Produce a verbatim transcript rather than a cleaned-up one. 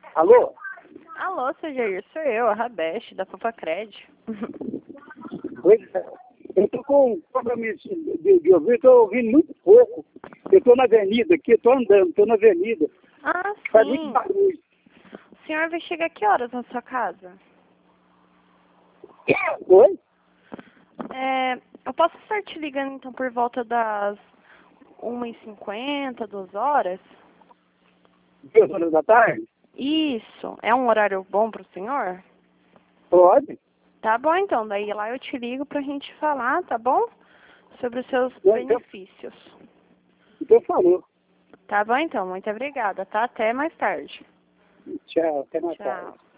Alô? Alô, seu Jair, sou eu, a Rabeste, da Fofacred. Oi, eu tô com um compromisso de, de ouvir, tô ouvindo muito pouco. Eu tô na avenida aqui, tô andando, tô na avenida. Ah, Faz muito sim. barulho. O senhor vai chegar que horas na sua casa? Oi? É, eu posso estar te ligando então por volta das uma e cinquenta, duas horas? Duas horas da tarde? Isso. É um horário bom para o senhor? Pode? Tá bom então, daí lá eu te ligo pra gente falar, tá bom? Sobre os seus Então, benefícios. então falou. Tá bom então, muito obrigada, tá? Até mais tarde. Tchau, até mais tarde. Tchau.